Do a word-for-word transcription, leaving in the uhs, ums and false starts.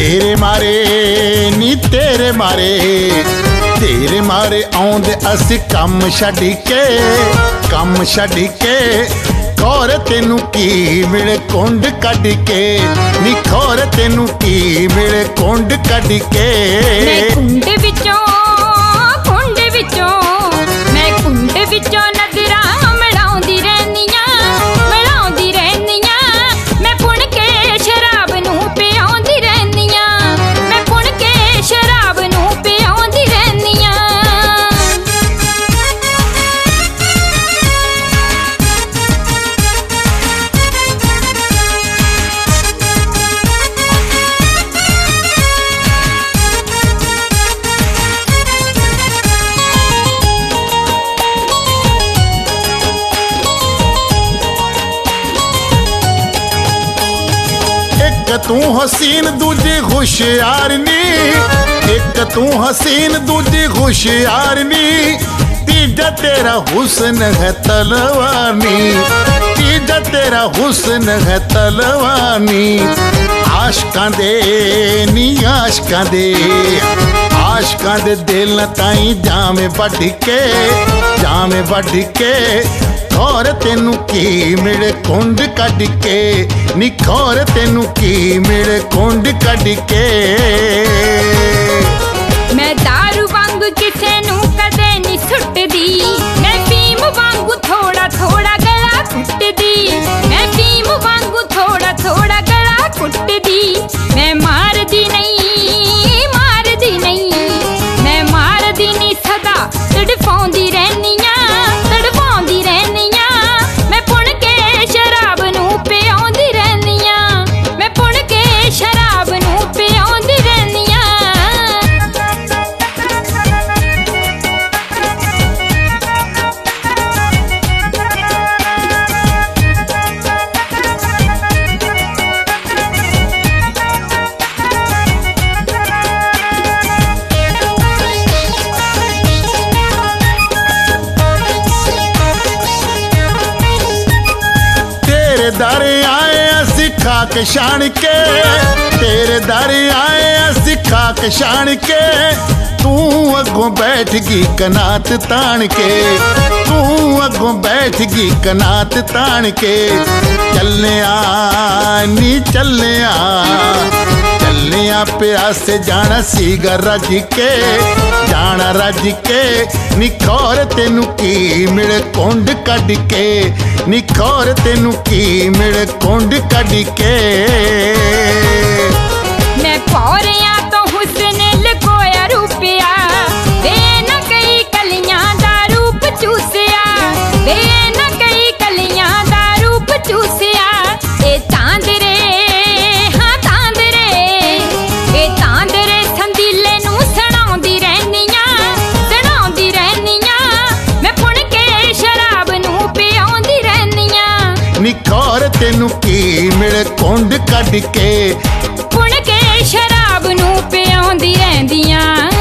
तेरे मारे नी तेरे मारे तेरे मारे आउंदे असी कम छड्ड के कम छड्ड के खोर तेनू की मिले कुंड कड्ड के नी खोर तेनू की मिले कुंड कड्ड के मैं कुंड विचों कुंड विचों मैं कुंड विचों नजरा मिलाउंदी रहनियां मिलाउंदी रहनियां मैं पुण के शराब नू पियाउंदी रहनियां मैं पुण के शराब नू पियाउंदी रहनियां तू हसीन दूजी खुशियार नी एक तू हसीन दूजी खुशियार नी तीजा तेरा हुस्न है तलवानी तीजा तेरा हुस्न है तलवानी आशकां दे नी आशकां दे आशकां दे दिल ताई जामे वड्ड के जामे वड्ड के खोर तेनू की मिले कुंड कड्ड के नी खोर तेनू की मिले कुंड कड्ड के मैं दारू वांगू किसे नू कदे नी सुटदी मैं फीम वांगू थोड़ा थोड़ा गला कुटदी मैं फीम वांगू थोड़ा थोड़ा गला कुटदी मैं मारदी नहीं मारदी नहीं मैं मारदी नहीं सदा तड़फाउंदी रहनियां तड़फाउंदी रहनियां मैं पुण के शराब नू पियाउंदी रहनियां मैं पुण के शराब नू पियाउंदी रहनियां तेरे दर आए असी खाक छाण के तेरे दर आए असी खाक छाण के तू अगों बैठ गई कनात तान के तू अगों बैठ गई कनात तान के चलने आ नी चलने आ चलने आ प्यासे जाना सीगा रज के जाना रज के नी खोर तेनू की मिले कुंड कड्ड के नी खोर तेनू की मिले कुंड कड्ड के मैं पौरियां तो हुस्न लकोया रूपिया वे न कई कलियां दा रूप चूसिया वे न कई कलियां दा रूप चूसिया ए तांदरे हाँ तांदरे ए तांदरे संदीले नू सणाउंदी रहनियां सणाउंदी रहनियां मैं पुण के शराब नू पियाउंदी रहनियां नी खोर तेनू की मिले कुंड कड्ड के पुण के शराब नू पियाउंदी रहंदियां।